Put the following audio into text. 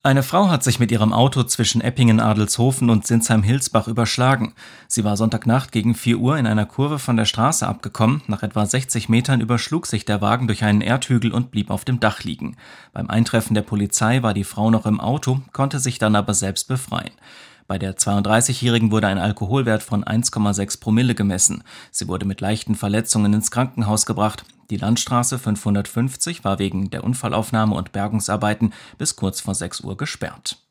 Eine Frau hat sich mit ihrem Auto zwischen Eppingen-Adelshofen und Sinsheim-Hilsbach überschlagen. Sie war Sonntagnacht gegen 4 Uhr in einer Kurve von der Straße abgekommen. Nach etwa 60 Metern überschlug sich der Wagen durch einen Erdhügel und blieb auf dem Dach liegen. Beim Eintreffen der Polizei war die Frau noch im Auto, konnte sich dann aber selbst befreien. Bei der 32-Jährigen wurde ein Alkoholwert von 1,6 Promille gemessen. Sie wurde mit leichten Verletzungen ins Krankenhaus gebracht. Die Landstraße 550 war wegen der Unfallaufnahme und Bergungsarbeiten bis kurz vor 6 Uhr gesperrt.